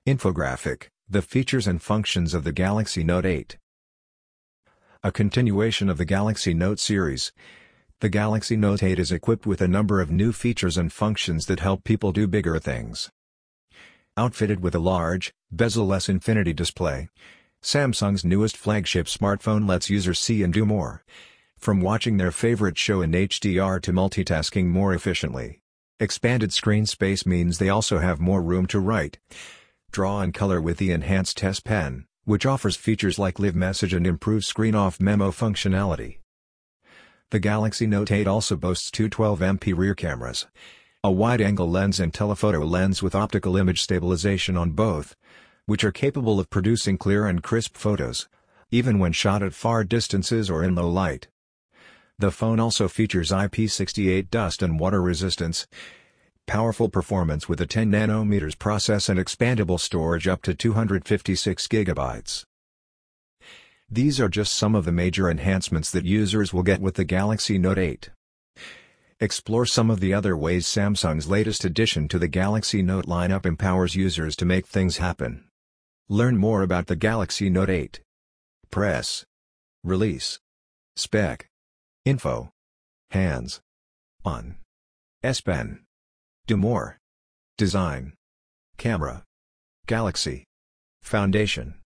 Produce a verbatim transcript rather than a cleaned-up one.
Infographic: The features and functions of the Galaxy Note eight. A continuation of the Galaxy Note series, the Galaxy Note eight is equipped with a number of new features and functions that help people do bigger things. Outfitted with a large, bezel-less infinity display, Samsung's newest flagship smartphone lets users see and do more, from watching their favorite show in H D R to multitasking more efficiently. Expanded screen space means they also have more room to write, draw and color with the enhanced S Pen, which offers features like Live Message and improved screen-off memo functionality. The Galaxy Note eight also boasts two twelve megapixel rear cameras, a wide-angle lens and telephoto lens with optical image stabilization on both, which are capable of producing clear and crisp photos, even when shot at far distances or in low light. The phone also features I P six eight dust and water resistance, powerful performance with a ten nanometers process and expandable storage up to two hundred fifty-six gigabytes. These are just some of the major enhancements that users will get with the Galaxy Note eight. Explore some of the other ways Samsung's latest addition to the Galaxy Note lineup empowers users to make things happen. Learn more about the Galaxy Note eight. Press Release Spec Info Hands On S Pen Do More Design Camera Galaxy Foundation